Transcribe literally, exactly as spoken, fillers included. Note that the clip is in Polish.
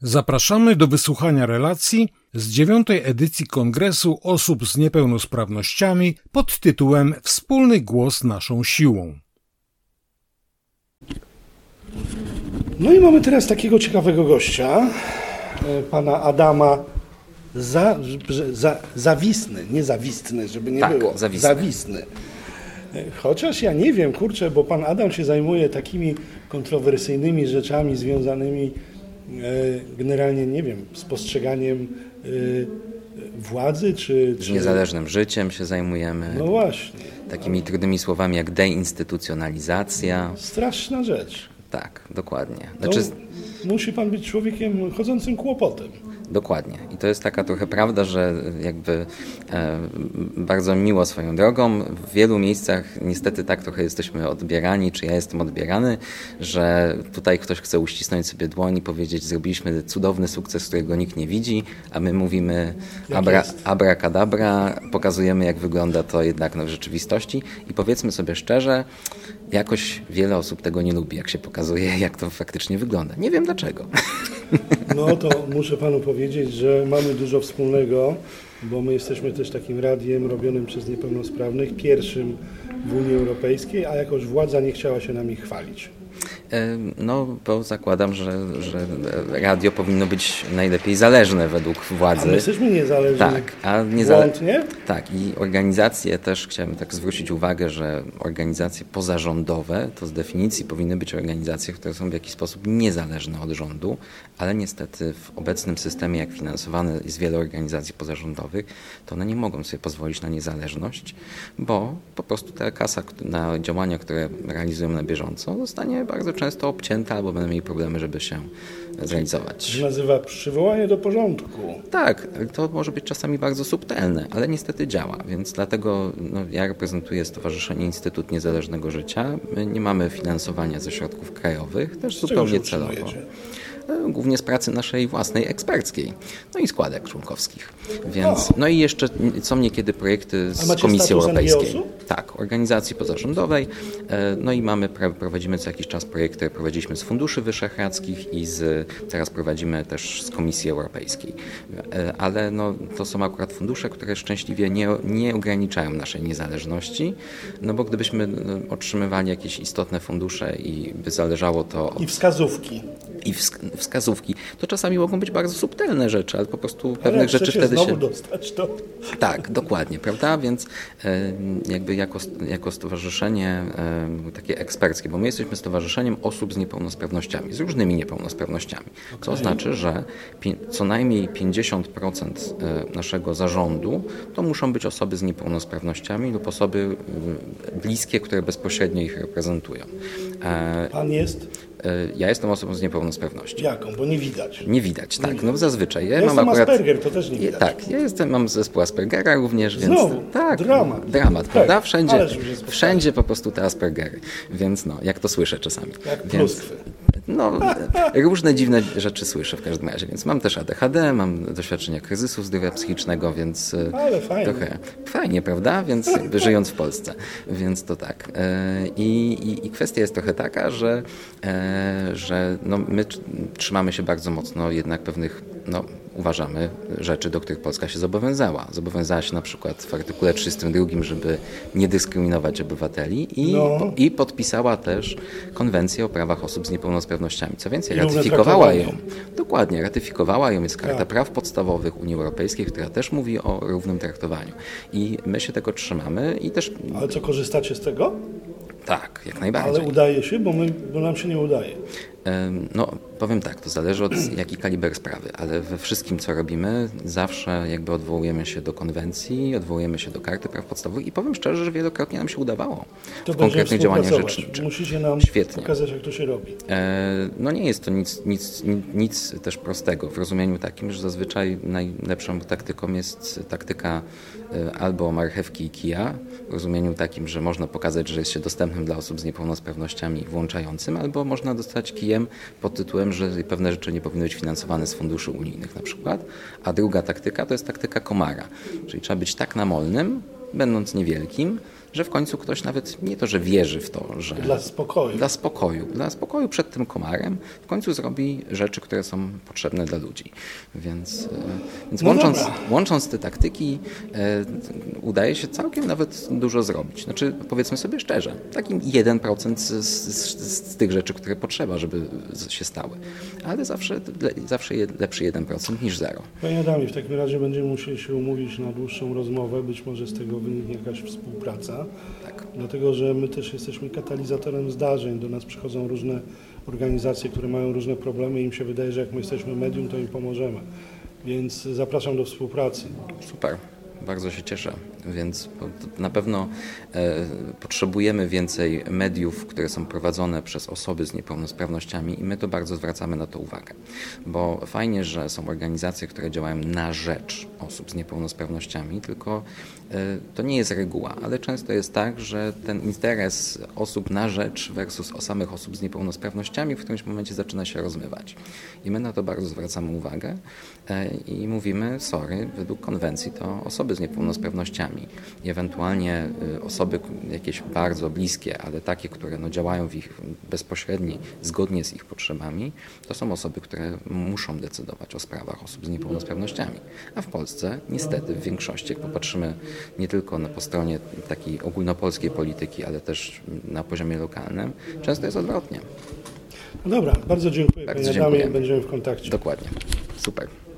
Zapraszamy do wysłuchania relacji z dziewiątej edycji Kongresu Osób z Niepełnosprawnościami pod tytułem Wspólny głos naszą siłą. No i mamy teraz takiego ciekawego gościa, pana Adama za, za, Zawisny, nie Zawistny, żeby nie tak, było, Zawisny. Zawisny. Chociaż ja nie wiem, kurczę, bo pan Adam się zajmuje takimi kontrowersyjnymi rzeczami związanymi generalnie, nie wiem, z postrzeganiem władzy, czy... Z czy... niezależnym życiem się zajmujemy. No właśnie. Takimi trudnymi słowami jak deinstytucjonalizacja. Straszna rzecz. Tak, dokładnie. Znaczy... To musi pan być człowiekiem chodzącym kłopotem. Dokładnie. I to jest taka trochę prawda, że jakby e, bardzo miło swoją drogą. W wielu miejscach niestety tak trochę jesteśmy odbierani, czy ja jestem odbierany, że tutaj ktoś chce uścisnąć sobie dłoń i powiedzieć, zrobiliśmy cudowny sukces, którego nikt nie widzi, a my mówimy abra, abracadabra, pokazujemy, jak wygląda to jednak no, w rzeczywistości i powiedzmy sobie szczerze, jakoś wiele osób tego nie lubi, jak się pokazuje, jak to faktycznie wygląda. Nie wiem dlaczego. No to muszę panu powiedzieć, że mamy dużo wspólnego, bo my jesteśmy też takim radiem robionym przez niepełnosprawnych, pierwszym w Unii Europejskiej, a jakoś władza nie chciała się nami chwalić. No, bo zakładam, że, że radio powinno być najlepiej zależne według władzy. A my jesteśmy niezależni. Tak, a niezale... nie? Tak, i organizacje też, chciałem tak zwrócić uwagę, że organizacje pozarządowe to z definicji powinny być organizacje, które są w jakiś sposób niezależne od rządu, ale niestety w obecnym systemie, jak finansowane jest wiele organizacji pozarządowych, to one nie mogą sobie pozwolić na niezależność, bo po prostu ta kasa na działania, które realizują na bieżąco, zostanie bardzo często obcięta, albo będą mieli problemy, żeby się zrealizować. To się nazywa przywołanie do porządku. Tak, to może być czasami bardzo subtelne, ale niestety działa, więc dlatego no, ja reprezentuję Stowarzyszenie Instytut Niezależnego Życia. My nie mamy finansowania ze środków krajowych, też zupełnie celowo. Głównie z pracy naszej własnej eksperckiej, no i składek członkowskich. Więc, no i jeszcze są niekiedy projekty z Komisji Europejskiej. Tak, organizacji pozarządowej. No i mamy, prowadzimy co jakiś czas projekty, prowadziliśmy z Funduszy Wyszehradzkich i z, teraz prowadzimy też z Komisji Europejskiej. Ale no, to są akurat fundusze, które szczęśliwie nie, nie ograniczają naszej niezależności, no bo gdybyśmy otrzymywali jakieś istotne fundusze i by zależało to od... I wskazówki. I wskazówki, to czasami mogą być bardzo subtelne rzeczy, ale po prostu ale pewnych rzeczy wtedy znowu się... dostać to. Tak, dokładnie, prawda? Więc jakby jako, jako stowarzyszenie takie eksperckie, bo my jesteśmy stowarzyszeniem osób z niepełnosprawnościami, z różnymi niepełnosprawnościami, co okay. oznacza, że co najmniej pięćdziesiąt procent naszego zarządu to muszą być osoby z niepełnosprawnościami lub osoby bliskie, które bezpośrednio ich reprezentują. Pan jest? Ja jestem osobą z niepełnosprawnością. Jaką? Bo nie widać. Nie widać, tak. No zazwyczaj. Ja, ja jestem mam akurat... Asperger, to też nie widać. Tak, ja jestem, mam zespół Aspergera również, więc... Znowu, tak, dramat. Dramat, tak, prawda? Wszędzie, wszędzie po prostu te Aspergery. Więc no, jak to słyszę czasami. Jak więc, pluskwy. No, różne dziwne rzeczy słyszę w każdym razie, więc mam też A D H D, mam doświadczenia kryzysu zdrowia psychicznego, więc ale fajnie. trochę fajnie, prawda? Więc jakby żyjąc w Polsce, więc to tak. I, i, i kwestia jest trochę taka, że, że no, my trzymamy się bardzo mocno jednak pewnych, no, uważamy, rzeczy, do których Polska się zobowiązała. Zobowiązała się na przykład w artykule trzydziestym drugim, żeby nie dyskryminować obywateli i, no. po, i podpisała też konwencję o prawach osób z niepełnosprawnościami. Co więcej, ratyfikowała ją. Dokładnie, ratyfikowała ją. Jest Karta tak. Praw Podstawowych Unii Europejskiej, która też mówi o równym traktowaniu. I my się tego trzymamy i też... Ale co, korzystacie z tego? Tak, jak najbardziej. Ale udaje się, bo, my, bo nam się nie udaje. No, powiem tak, to zależy od jaki kaliber sprawy, ale we wszystkim, co robimy, zawsze jakby odwołujemy się do konwencji, odwołujemy się do Karty Praw Podstawowych i powiem szczerze, że wielokrotnie nam się udawało to w konkretnych działaniach rzeczniczych. Musicie nam Świetnie. pokazać, jak to się robi. No nie jest to nic, nic, nic też prostego w rozumieniu takim, że zazwyczaj najlepszą taktyką jest taktyka albo marchewki i kija, w rozumieniu takim, że można pokazać, że jest się dostępnym dla osób z niepełnosprawnościami włączającym, albo można dostać kijem pod tytułem, że pewne rzeczy nie powinny być finansowane z funduszy unijnych na przykład. A druga taktyka to jest taktyka komara, czyli trzeba być tak namolnym, będąc niewielkim, że w końcu ktoś nawet nie to, że wierzy w to, że... Dla spokoju. Dla spokoju. Dla spokoju przed tym komarem w końcu zrobi rzeczy, które są potrzebne dla ludzi. Więc, więc no łącząc, dobra. łącząc te taktyki e, udaje się całkiem nawet dużo zrobić. Znaczy, powiedzmy sobie szczerze, takim jeden procent z, z, z tych rzeczy, które potrzeba, żeby się stały. Ale zawsze, zawsze lepszy jeden procent niż zero. Panie Adamie, w takim razie będziemy musieli się umówić na dłuższą rozmowę, być może z tego wyniknie jakaś współpraca. Tak. Dlatego, że my też jesteśmy katalizatorem zdarzeń. Do nas przychodzą różne organizacje, które mają różne problemy i im się wydaje, że jak my jesteśmy medium, to im pomożemy. Więc zapraszam do współpracy. Super. Bardzo się cieszę, więc na pewno e, potrzebujemy więcej mediów, które są prowadzone przez osoby z niepełnosprawnościami i my to bardzo zwracamy na to uwagę, bo fajnie, że są organizacje, które działają na rzecz osób z niepełnosprawnościami, tylko e, to nie jest reguła, ale często jest tak, że ten interes osób na rzecz versus o samych osób z niepełnosprawnościami w którymś momencie zaczyna się rozmywać i my na to bardzo zwracamy uwagę e, i mówimy, sorry, według konwencji to osoby z niepełnosprawnościami i ewentualnie osoby jakieś bardzo bliskie, ale takie, które no działają w ich bezpośredniej, zgodnie z ich potrzebami, to są osoby, które muszą decydować o sprawach osób z niepełnosprawnościami. A w Polsce niestety w większości, jak popatrzymy nie tylko na, po stronie takiej ogólnopolskiej polityki, ale też na poziomie lokalnym, często jest odwrotnie. No dobra, bardzo dziękuję. Bardzo Panie Adamie, dziękuję. będziemy w kontakcie. Dokładnie. Super.